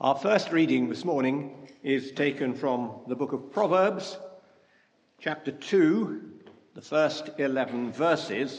Our first reading this morning is taken from the book of Proverbs, chapter 2, the first 11 verses.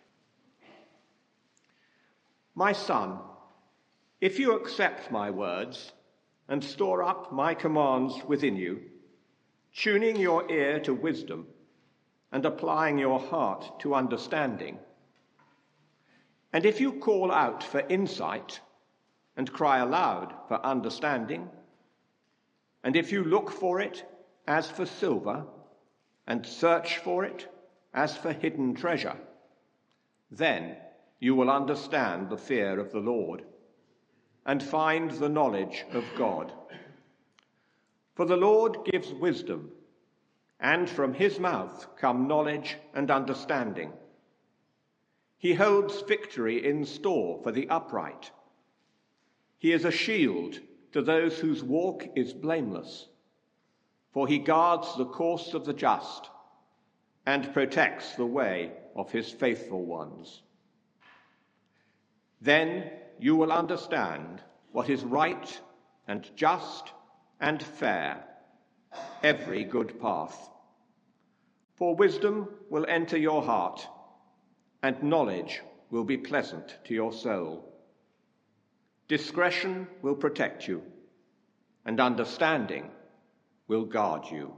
My son, if you accept my words and store up my commands within you, tuning your ear to wisdom and applying your heart to understanding, and if you call out for insight and cry aloud for understanding, and if you look for it as for silver and search for it as for hidden treasure, then you will understand the fear of the Lord and find the knowledge of God. For the Lord gives wisdom, and from his mouth come knowledge and understanding. He holds victory in store for the upright. He is a shield to those whose walk is blameless, for he guards the course of the just and protects the way of his faithful ones. Then you will understand what is right and just and fair, every good path. For wisdom will enter your heart, and knowledge will be pleasant to your soul. Discretion will protect you, and understanding will guard you.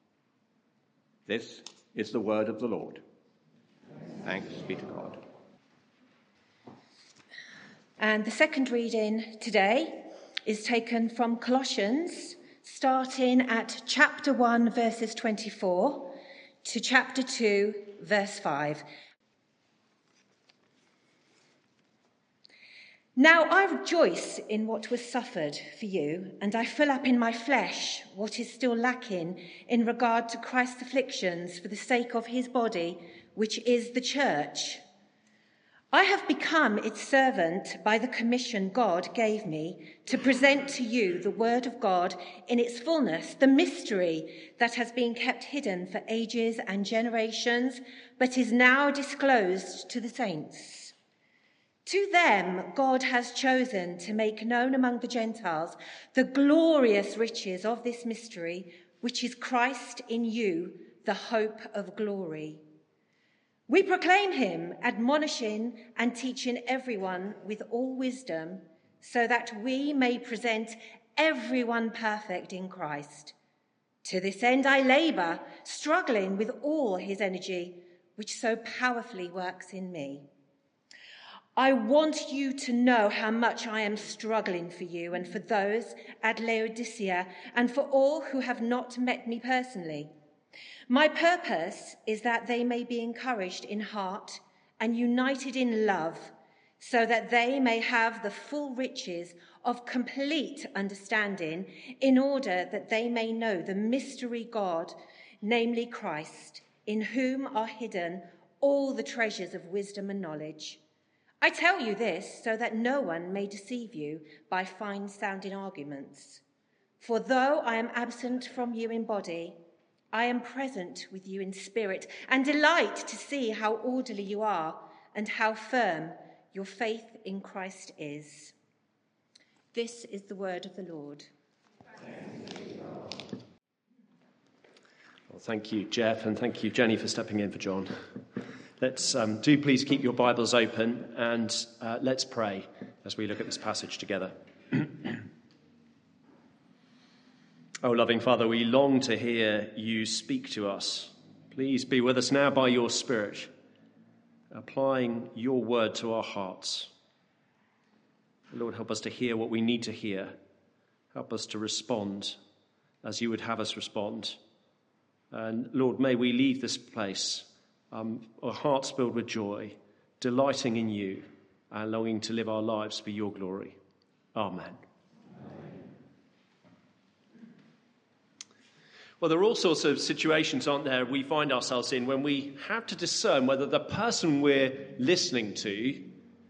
This is the word of the Lord. Thanks be to God. And the second reading today is taken from Colossians, starting at chapter 1, verses 24, to chapter 2, verse 5. Now I rejoice in what was suffered for you, and I fill up in my flesh what is still lacking in regard to Christ's afflictions for the sake of his body, which is the church. I have become its servant by the commission God gave me to present to you the word of God in its fullness, the mystery that has been kept hidden for ages and generations, but is now disclosed to the saints. To them God has chosen to make known among the Gentiles the glorious riches of this mystery, which is Christ in you, the hope of glory. We proclaim him, admonishing and teaching everyone with all wisdom, so that we may present everyone perfect in Christ. To this end I labour, struggling with all his energy, which so powerfully works in me. I want you to know how much I am struggling for you and for those at Laodicea and for all who have not met me personally. My purpose is that they may be encouraged in heart and united in love, so that they may have the full riches of complete understanding, in order that they may know the mystery God, namely Christ, in whom are hidden all the treasures of wisdom and knowledge. I tell you this so that no one may deceive you by fine-sounding arguments. For though I am absent from you in body, I am present with you in spirit, and delight to see how orderly you are and how firm your faith in Christ is. This is the word of the Lord. Well, thank you, Jeff, and thank you, Jenny, for stepping in for John. Let's do please keep your Bibles open, and let's pray as we look at this passage together. Oh, loving Father, we long to hear you speak to us. Please be with us now by your Spirit, applying your word to our hearts. Lord, help us to hear what we need to hear. Help us to respond as you would have us respond. And Lord, may we leave this place our hearts filled with joy, delighting in you, and longing to live our lives for your glory. Amen. Well, there are all sorts of situations, aren't there, we find ourselves in when we have to discern whether the person we're listening to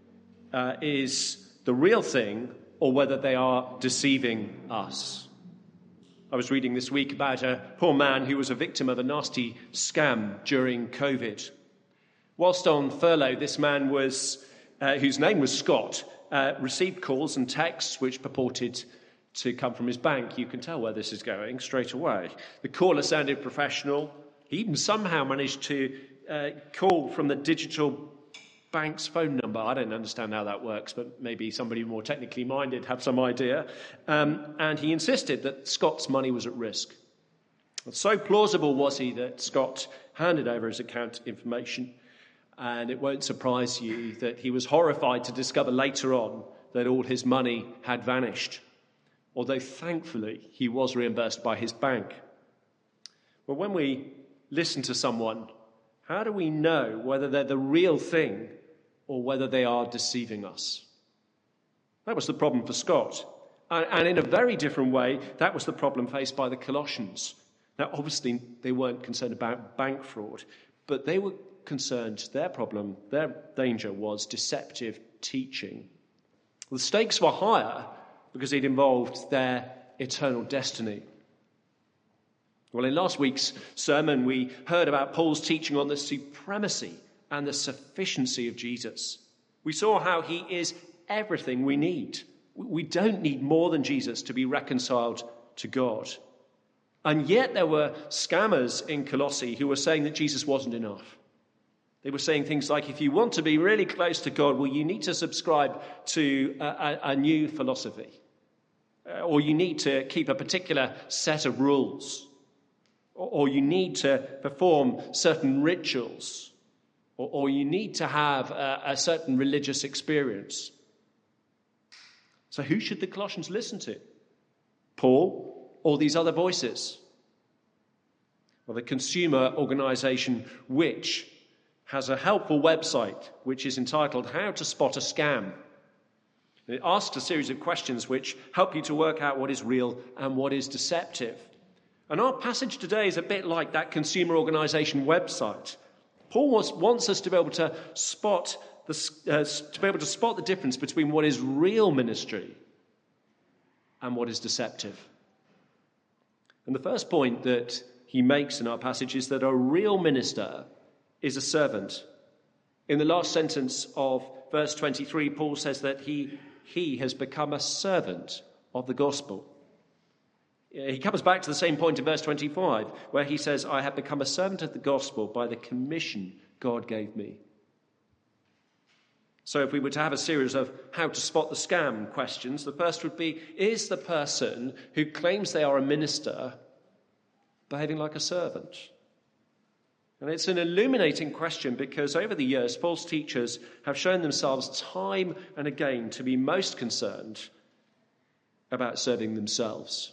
is the real thing or whether they are deceiving us. I was reading this week about a poor man who was a victim of a nasty scam during COVID. Whilst on furlough, this man whose name was Scott, received calls and texts which purported to come from his bank. You can tell where this is going straight away. The caller sounded professional. He even somehow managed to call from the digital bank's phone number. I don't understand how that works, but maybe somebody more technically minded have some idea. And he insisted that Scott's money was at risk. So plausible was he that Scott handed over his account information. And it won't surprise you that he was horrified to discover later on that all his money had vanished. Although thankfully he was reimbursed by his bank. Well, when we listen to someone, how do we know whether they're the real thing or whether they are deceiving us? That was the problem for Scott. And in a very different way, that was the problem faced by the Colossians. Now, obviously, they weren't concerned about bank fraud, but they were concerned, their problem, their danger was deceptive teaching. The stakes were higher because it involved their eternal destiny. Well, in last week's sermon, we heard about Paul's teaching on the supremacy and the sufficiency of Jesus. We saw how he is everything we need. We don't need more than Jesus to be reconciled to God. And yet there were scammers in Colossae who were saying that Jesus wasn't enough. They were saying things like, if you want to be really close to God, well, you need to subscribe to a new philosophy. Or you need to keep a particular set of rules. Or you need to perform certain rituals. Or you need to have a certain religious experience. So who should the Colossians listen to? Paul or these other voices? Well, the consumer organisation Which has a helpful website which is entitled How to Spot a Scam. It asks a series of questions which help you to work out what is real and what is deceptive. And our passage today is a bit like that consumer organisation website. Paul wants us to be able to spot the difference between what is real ministry and what is deceptive. And the first point that he makes in our passage is that a real minister is a servant. In the last sentence of verse 23, Paul says that he has become a servant of the gospel. He comes back to the same point in verse 25, where he says, I have become a servant of the gospel by the commission God gave me. So if we were to have a series of how to spot the scam questions, the first would be, is the person who claims they are a minister behaving like a servant? And it's an illuminating question because over the years, false teachers have shown themselves time and again to be most concerned about serving themselves.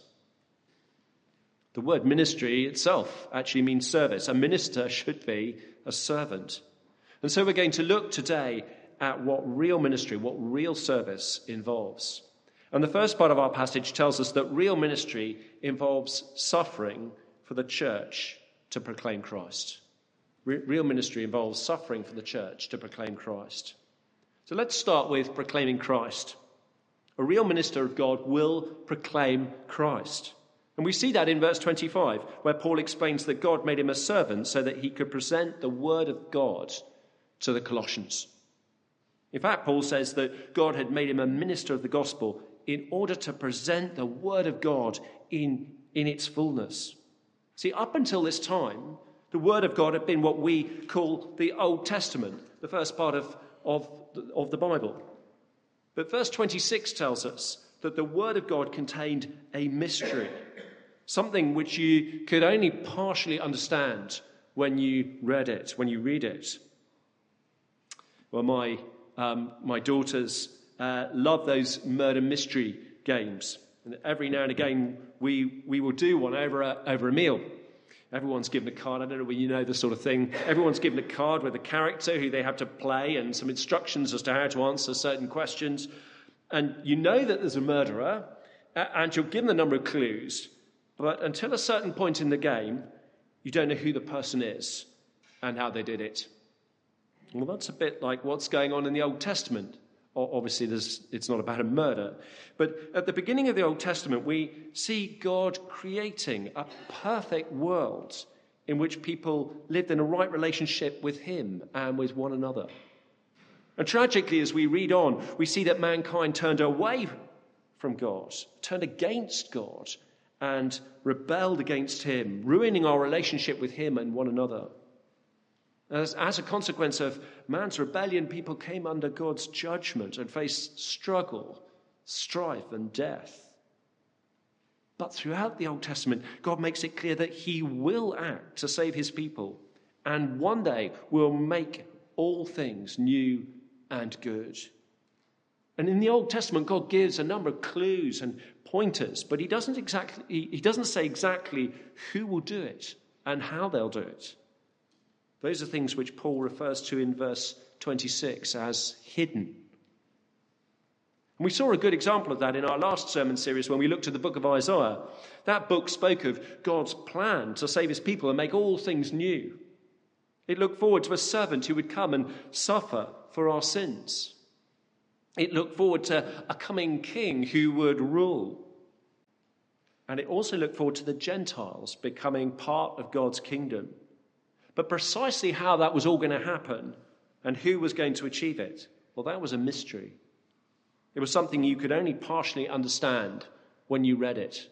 The word ministry itself actually means service. A minister should be a servant. And so we're going to look today at what real ministry, what real service involves. And the first part of our passage tells us that real ministry involves suffering for the church to proclaim Christ. Real ministry involves suffering for the church to proclaim Christ. So let's start with proclaiming Christ. A real minister of God will proclaim Christ. And we see that in verse 25, where Paul explains that God made him a servant so that he could present the word of God to the Colossians. In fact, Paul says that God had made him a minister of the gospel in order to present the word of God in its fullness. See, up until this time, the word of God had been what we call the Old Testament, the first part of the Bible. But verse 26 tells us that the word of God contained a mystery, something which you could only partially understand when you read it, when you read it. Well, my daughters love those murder mystery games. And every now and again, we will do one over a meal. Everyone's given a card. I don't know whether you know this sort of thing. Everyone's given a card with a character who they have to play and some instructions as to how to answer certain questions. And you know that there's a murderer, and you're given a number of clues. But until a certain point in the game, you don't know who the person is and how they did it. Well, that's a bit like what's going on in the Old Testament. Obviously, it's not about a murder. But at the beginning of the Old Testament, we see God creating a perfect world in which people lived in a right relationship with him and with one another. And tragically, as we read on, we see that mankind turned away from God, turned against God, and rebelled against him, ruining our relationship with him and one another. As a consequence of man's rebellion, people came under God's judgment and faced struggle, strife, and death. But throughout the Old Testament, God makes it clear that he will act to save his people, and one day will make all things new and good. And in the Old Testament, God gives a number of clues and pointers, but he doesn't say exactly who will do it and how they'll do it. Those are things which Paul refers to in verse 26 as hidden. And we saw a good example of that in our last sermon series when we looked at the book of Isaiah. That book spoke of God's plan to save his people and make all things new. It looked forward to a servant who would come and suffer for our sins. It looked forward to a coming king who would rule. And it also looked forward to the Gentiles becoming part of God's kingdom. But precisely how that was all going to happen and who was going to achieve it, well, that was a mystery. It was something you could only partially understand when you read it.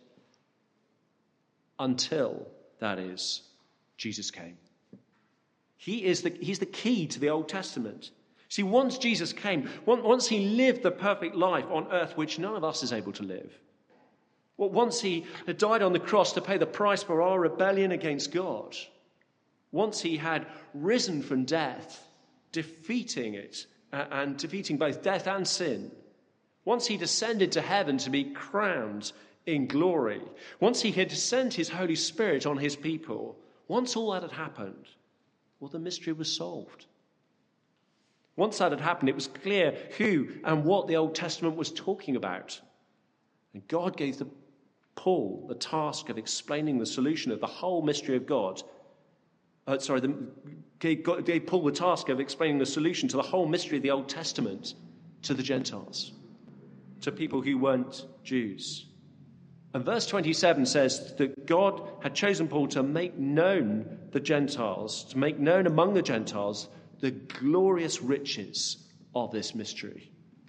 Until, that is, Jesus came. He's the key to the Old Testament. See, once Jesus came, once he lived the perfect life on earth, which none of us is able to live, once he had died on the cross to pay the price for our rebellion against God, once he had risen from death, defeating it, and defeating both death and sin, once he descended to heaven to be crowned in glory, once he had sent his Holy Spirit on his people, once all that had happened, well, the mystery was solved. Once that had happened, it was clear who and what the Old Testament was talking about. And God gave Paul the task of explaining the solution of the whole mystery of God. Gave Paul the task of explaining the solution to the whole mystery of the Old Testament to the Gentiles, to people who weren't Jews. And verse 27 says that God had chosen Paul to make known the Gentiles, to make known among the Gentiles the glorious riches of this mystery.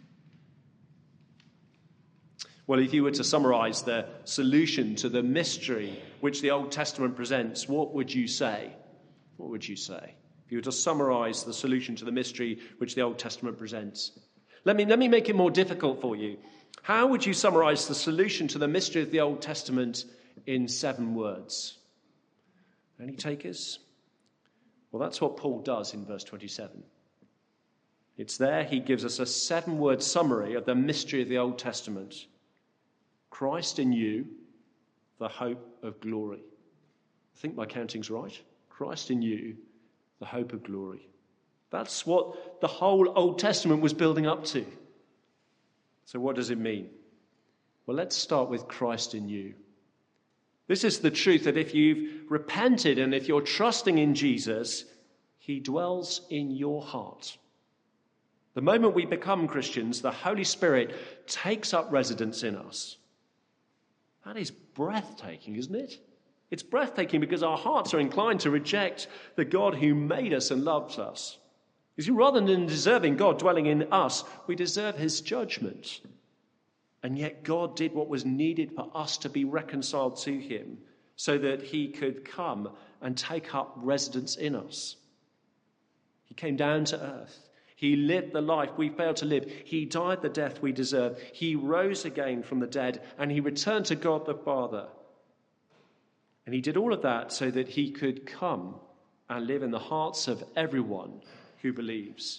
Well, if you were to summarize the solution to the mystery which the Old Testament presents, what would you say? What would you say? If you were to summarize the solution to the mystery which the Old Testament presents. Let me make it more difficult for you. How would you summarize the solution to the mystery of the Old Testament in 7 words? Any takers? Well, that's what Paul does in verse 27. It's there he gives us a 7-word summary of the mystery of the Old Testament. Christ in you, the hope of glory. I think my counting's right. Christ in you, the hope of glory. That's what the whole Old Testament was building up to. So what does it mean? Well, let's start with Christ in you. This is the truth that if you've repented and if you're trusting in Jesus, he dwells in your heart. The moment we become Christians, the Holy Spirit takes up residence in us. That is breathtaking, isn't it? It's breathtaking because our hearts are inclined to reject the God who made us and loves us. You see, rather than deserving God dwelling in us, we deserve his judgment. And yet God did what was needed for us to be reconciled to him so that he could come and take up residence in us. He came down to earth. He lived the life we failed to live. He died the death we deserve. He rose again from the dead and he returned to God the Father. And he did all of that so that he could come and live in the hearts of everyone who believes.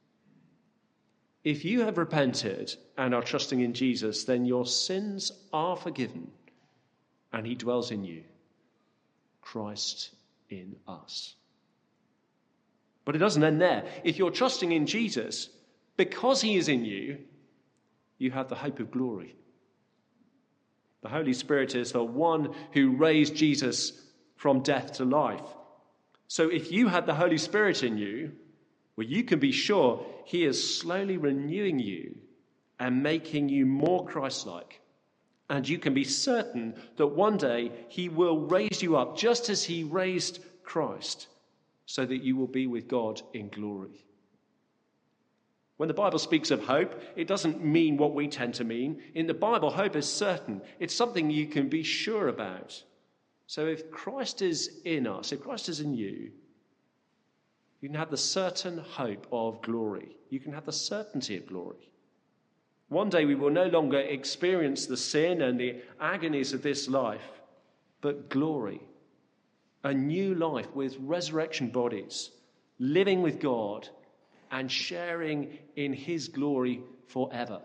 If you have repented and are trusting in Jesus, then your sins are forgiven and he dwells in you. Christ in us. But it doesn't end there. If you're trusting in Jesus, because he is in you, you have the hope of glory. The Holy Spirit is the one who raised Jesus from death to life. So if you have the Holy Spirit in you, well, you can be sure he is slowly renewing you and making you more Christ-like. And you can be certain that one day he will raise you up just as he raised Christ, so that you will be with God in glory. When the Bible speaks of hope, it doesn't mean what we tend to mean. In the Bible, hope is certain. It's something you can be sure about. So if Christ is in us, if Christ is in you, you can have the certain hope of glory. You can have the certainty of glory. One day we will no longer experience the sin and the agonies of this life, but glory, a new life with resurrection bodies, living with God and sharing in his glory forever.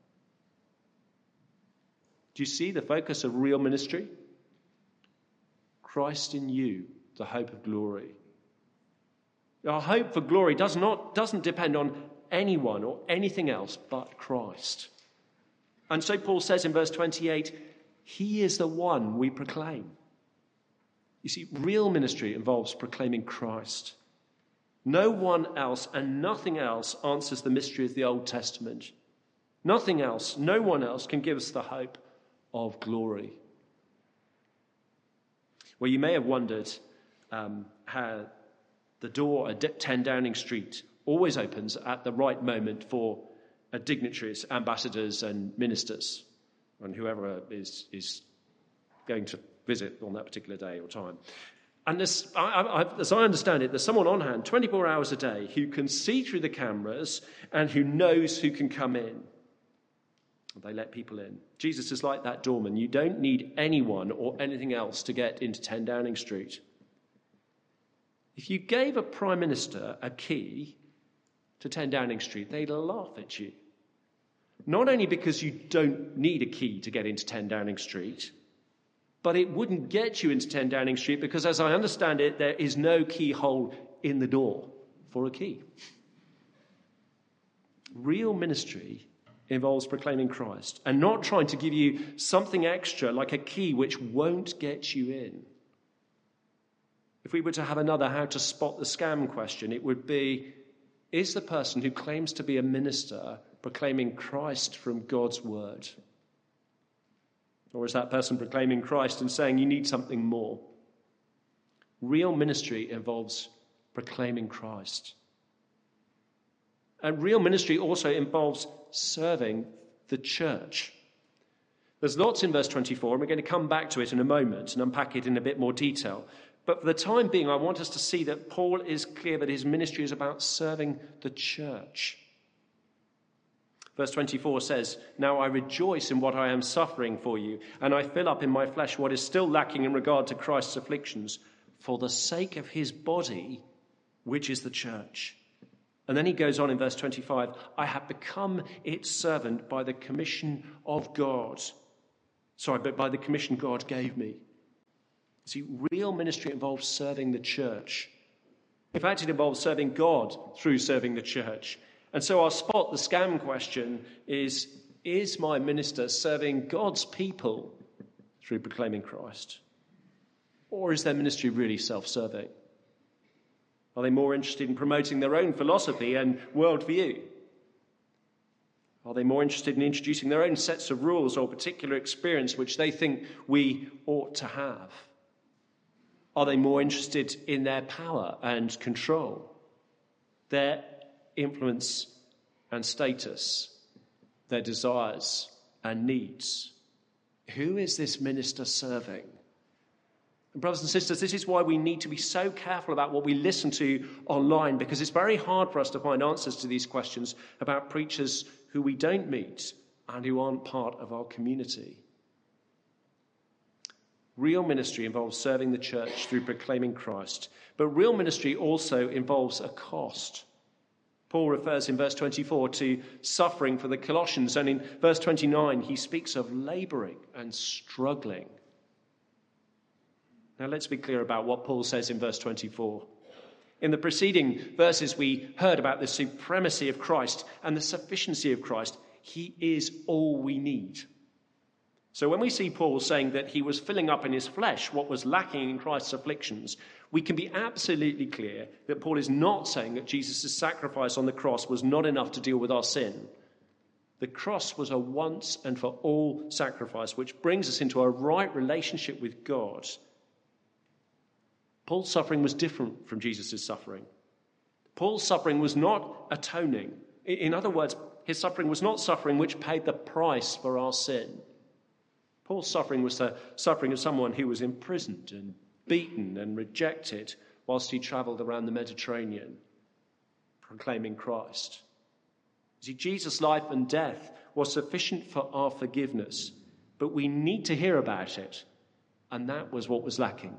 Do you see the focus of real ministry? Christ in you, the hope of glory. Our hope for glory doesn't depend on anyone or anything else but Christ. And so Paul says in verse 28, he is the one we proclaim. You see, real ministry involves proclaiming Christ. No one else and nothing else answers the mystery of the Old Testament. Nothing else, no one else can give us the hope of glory. Well, you may have wondered how the door at 10 Downing Street always opens at the right moment for dignitaries, ambassadors and ministers, and whoever is going to visit on that particular day or time. And as I understand it, there's someone on hand 24 hours a day who can see through the cameras and who knows who can come in. They let people in. Jesus is like that doorman. You don't need anyone or anything else to get into 10 Downing Street. If you gave a prime minister a key to 10 Downing Street, they'd laugh at you. Not only because you don't need a key to get into 10 Downing Street, but it wouldn't get you into 10 Downing Street because, as I understand it, there is no keyhole in the door for a key. Real ministry involves proclaiming Christ and not trying to give you something extra like a key which won't get you in. If we were to have another how to spot the scam question, it would be, is the person who claims to be a minister proclaiming Christ from God's word? Or is that person proclaiming Christ and saying you need something more? Real ministry involves proclaiming Christ. And real ministry also involves serving the church. There's lots in verse 24, and we're going to come back to it in a moment and unpack it in a bit more detail. But for the time being, I want us to see that Paul is clear that his ministry is about serving the church. Verse 24 says, now I rejoice in what I am suffering for you, and I fill up in my flesh what is still lacking in regard to Christ's afflictions, for the sake of his body, which is the church. And then he goes on in verse 25, I have become its servant by the commission of God. But by the commission God gave me. See, real ministry involves serving the church. In fact, it involves serving God through serving the church. And so our spot the scam question is my minister serving God's people through proclaiming Christ? Or is their ministry really self-serving? Are they more interested in promoting their own philosophy and worldview? Are they more interested in introducing their own sets of rules or particular experience which they think we ought to have? Are they more interested in their power and control, their influence and status, their desires and needs? Who is this minister serving? And brothers and sisters, this is why we need to be so careful about what we listen to online, because it's very hard for us to find answers to these questions about preachers who we don't meet and who aren't part of our community. Real ministry involves serving the church through proclaiming Christ, but real ministry also involves a cost. Paul refers in verse 24 to suffering for the Colossians, and in verse 29 he speaks of labouring and struggling. Now let's be clear about what Paul says in verse 24. In the preceding verses we heard about the supremacy of Christ and the sufficiency of Christ. He is all we need. So when we see Paul saying that he was filling up in his flesh what was lacking in Christ's afflictions, we can be absolutely clear that Paul is not saying that Jesus' sacrifice on the cross was not enough to deal with our sin. The cross was a once and for all sacrifice, which brings us into a right relationship with God. Paul's suffering was different from Jesus' suffering. Paul's suffering was not atoning, In other words, his suffering was not suffering which paid the price for our sin. Paul's suffering was the suffering of someone who was imprisoned and beaten and rejected whilst he travelled around the Mediterranean, proclaiming Christ. See, Jesus' life and death was sufficient for our forgiveness, but we need to hear about it, and that was what was lacking.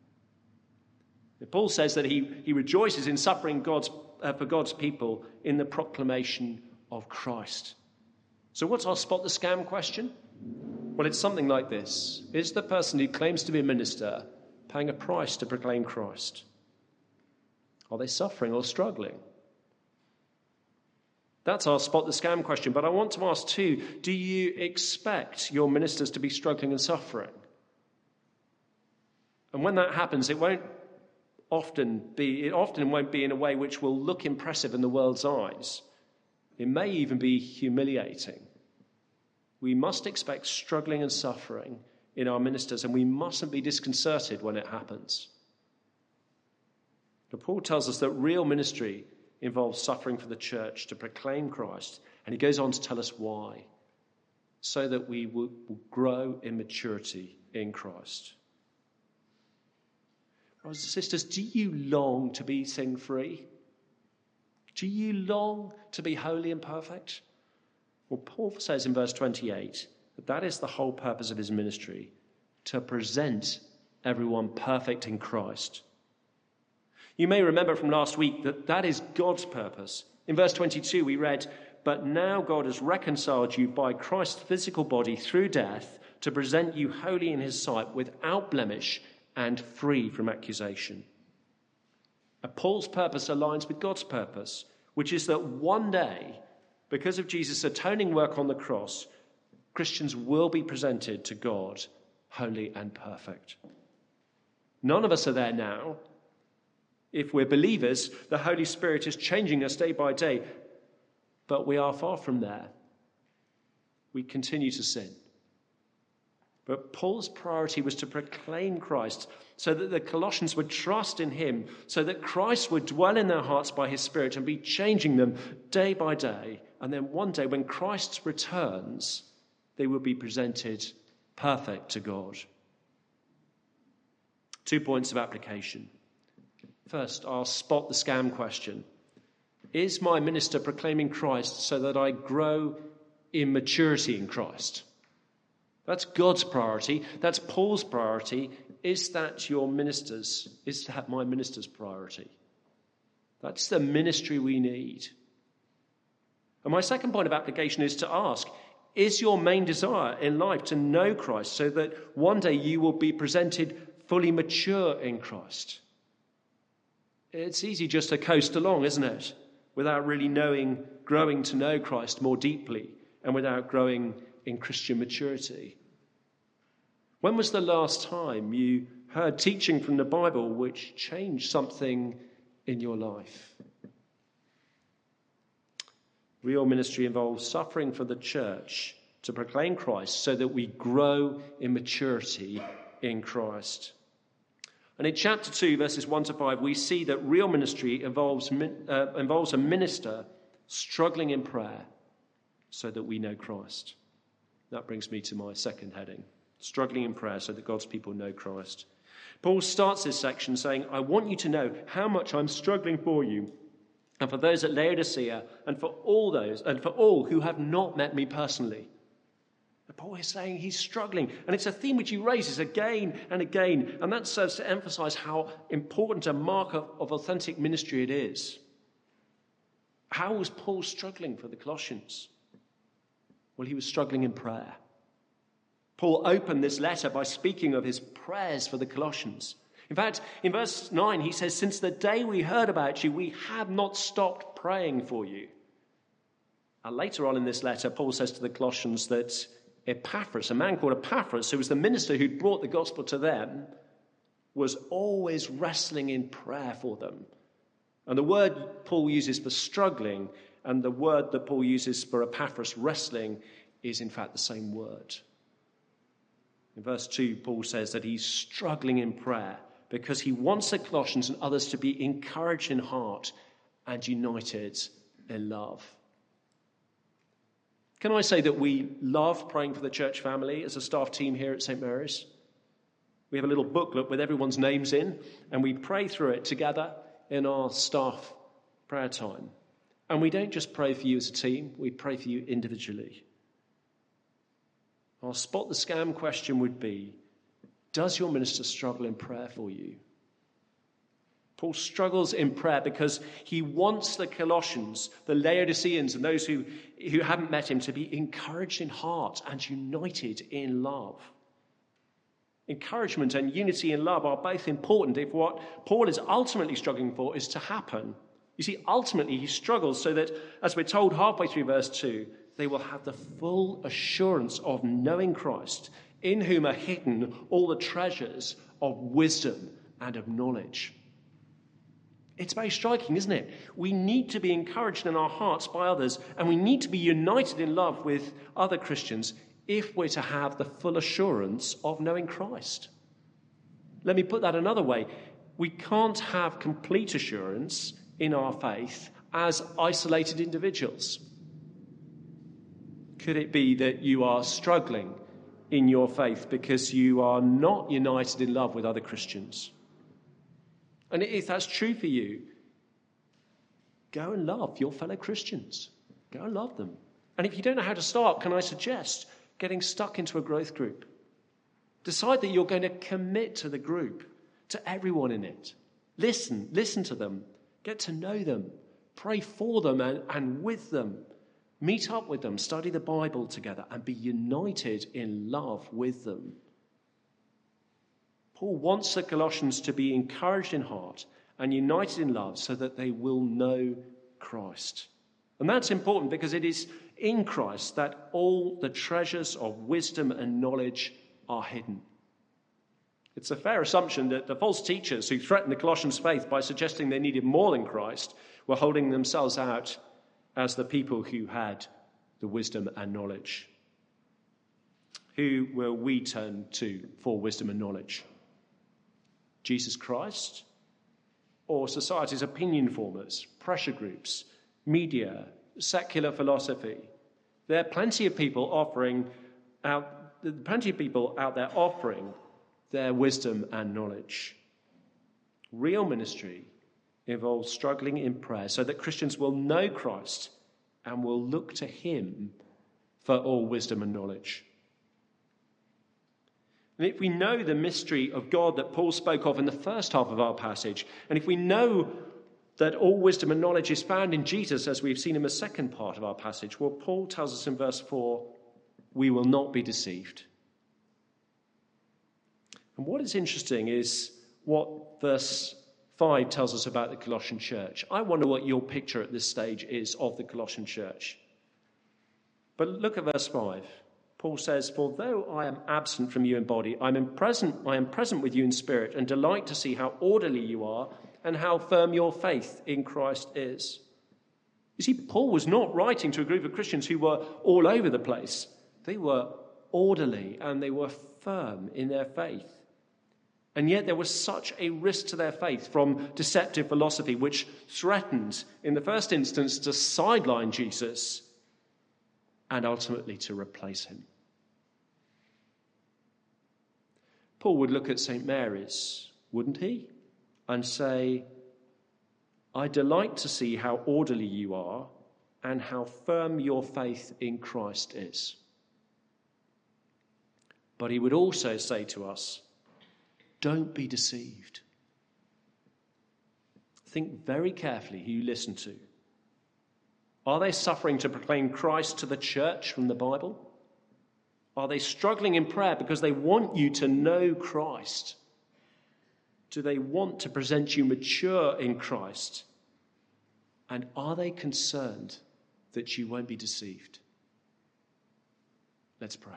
Paul says that he rejoices in suffering for God's people in the proclamation of Christ. So what's our spot the scam question? Well, it's something like this. Is the person who claims to be a minister paying a price to proclaim Christ? Are they suffering or struggling? That's our spot the scam question. But I want to ask too, do you expect your ministers to be struggling and suffering? And when that happens, it often won't be in a way which will look impressive in the world's eyes. It may even be humiliating. We must expect struggling and suffering in our ministers, and we mustn't be disconcerted when it happens. But Paul tells us that real ministry involves suffering for the church to proclaim Christ, and he goes on to tell us why, so that we will grow in maturity in Christ. Brothers and sisters, do you long to be sin-free? Do you long to be holy and perfect? Well, Paul says in verse 28 that is the whole purpose of his ministry, to present everyone perfect in Christ. You may remember from last week that is God's purpose. In verse 22 we read, "But now God has reconciled you by Christ's physical body through death to present you holy in his sight, without blemish and free from accusation." Paul's purpose aligns with God's purpose, which is that one day, because of Jesus' atoning work on the cross, Christians will be presented to God holy and perfect. None of us are there now. If we're believers, the Holy Spirit is changing us day by day, but we are far from there. We continue to sin. But Paul's priority was to proclaim Christ so that the Colossians would trust in him, so that Christ would dwell in their hearts by his Spirit and be changing them day by day. And then one day when Christ returns, they will be presented perfect to God. 2 points of application. First, I'll spot the scam question. Is my minister proclaiming Christ so that I grow in maturity in Christ? That's God's priority. That's Paul's priority. Is that my minister's priority? That's the ministry we need. And my second point of application is to ask, is your main desire in life to know Christ so that one day you will be presented fully mature in Christ? It's easy just to coast along, isn't it? Without really growing to know Christ more deeply and without growing in Christian maturity. When was the last time you heard teaching from the Bible which changed something in your life? Real ministry involves suffering for the church to proclaim Christ so that we grow in maturity in Christ. And in chapter 2, verses 1 to 5, we see that real ministry involves a minister struggling in prayer so that we know Christ. That brings me to my second heading, struggling in prayer so that God's people know Christ. Paul starts this section saying, I want you to know how much I'm struggling for you and for those at Laodicea and for all who have not met me personally. Paul is saying he's struggling, and it's a theme which he raises again and again, and that serves to emphasize how important a mark of authentic ministry it is. How was Paul struggling for the Colossians? Well, he was struggling in prayer. Paul opened this letter by speaking of his prayers for the Colossians. In fact, in verse 9, he says, since the day we heard about you, we have not stopped praying for you. And later on in this letter, Paul says to the Colossians that Epaphras, a man called Epaphras, who was the minister who'd brought the gospel to them, was always wrestling in prayer for them. And the word Paul uses for struggling and the word that Paul uses for Epaphras wrestling is in fact the same word. In verse 2, Paul says that he's struggling in prayer because he wants the Colossians and others to be encouraged in heart and united in love. Can I say that we love praying for the church family as a staff team here at St. Mary's? We have a little booklet with everyone's names in, and we pray through it together in our staff prayer time. And we don't just pray for you as a team, we pray for you individually. Our spot the scam question would be, does your minister struggle in prayer for you? Paul struggles in prayer because he wants the Colossians, the Laodiceans, and those who haven't met him to be encouraged in heart and united in love. Encouragement and unity in love are both important if what Paul is ultimately struggling for is to happen. You see, ultimately he struggles so that, as we're told halfway through verse 2, they will have the full assurance of knowing Christ, in whom are hidden all the treasures of wisdom and of knowledge. It's very striking, isn't it? We need to be encouraged in our hearts by others, and we need to be united in love with other Christians if we're to have the full assurance of knowing Christ. Let me put that another way. We can't have complete assurance in our faith as isolated individuals. Could it be that you are struggling in your faith because you are not united in love with other Christians? And if that's true for you, go and love your fellow Christians. Go and love them. And if you don't know how to start, can I suggest getting stuck into a growth group? Decide that you're going to commit to the group, to everyone in it. Listen to them. Get to know them. Pray for them and with them. Meet up with them. Study the Bible together and be united in love with them. Paul wants the Colossians to be encouraged in heart and united in love so that they will know Christ. And that's important because it is in Christ that all the treasures of wisdom and knowledge are hidden. It's a fair assumption that the false teachers who threatened the Colossians' faith by suggesting they needed more than Christ were holding themselves out as the people who had the wisdom and knowledge. Who will we turn to for wisdom and knowledge? Jesus Christ, or society's opinion formers, pressure groups, media, secular philosophy? There are plenty of people out there offering their wisdom and knowledge. Real ministry involves struggling in prayer so that Christians will know Christ and will look to him for all wisdom and knowledge. And if we know the mystery of God that Paul spoke of in the first half of our passage, and if we know that all wisdom and knowledge is found in Jesus, as we've seen in the second part of our passage, well, Paul tells us in verse 4, we will not be deceived. And what is interesting is what verse 5 tells us about the Colossian church. I wonder what your picture at this stage is of the Colossian church. But look at verse 5. Paul says, for though I am absent from you in body, I am present with you in spirit and delight to see how orderly you are and how firm your faith in Christ is. You see, Paul was not writing to a group of Christians who were all over the place. They were orderly and they were firm in their faith. And yet there was such a risk to their faith from deceptive philosophy, which threatened, in the first instance, to sideline Jesus and ultimately to replace him. Paul would look at St. Mary's, wouldn't he? And say, I delight to see how orderly you are and how firm your faith in Christ is. But he would also say to us, don't be deceived. Think very carefully who you listen to. Are they suffering to proclaim Christ to the church from the Bible? Are they struggling in prayer because they want you to know Christ? Do they want to present you mature in Christ? And are they concerned that you won't be deceived? Let's pray.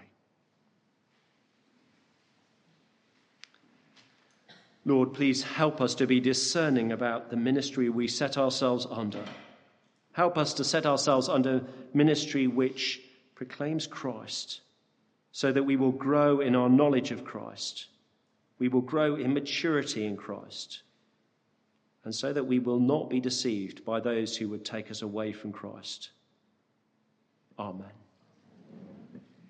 Lord, please help us to be discerning about the ministry we set ourselves under. Help us to set ourselves under ministry which proclaims Christ, so that we will grow in our knowledge of Christ. We will grow in maturity in Christ, and so that we will not be deceived by those who would take us away from Christ. Amen.